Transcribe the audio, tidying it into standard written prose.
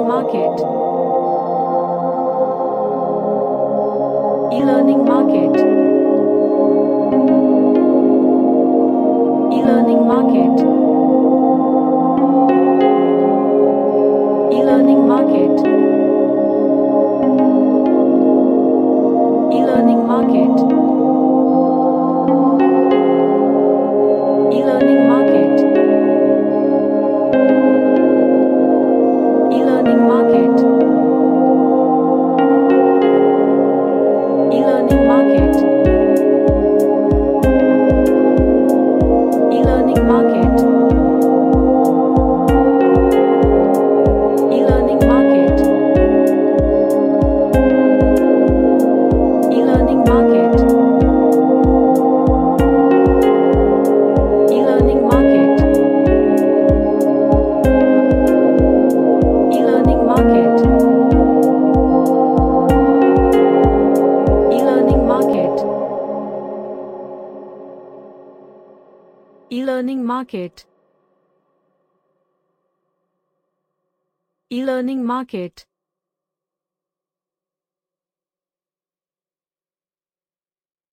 market. E-learning market. E-learning market. E-learning market. E-learning market. E-learning market. E-learning market. E-learning market. E-learning market. E-learning market. E-learning market. E-learning market. E-learning market. E-learning market. E-learning market. E-learning market.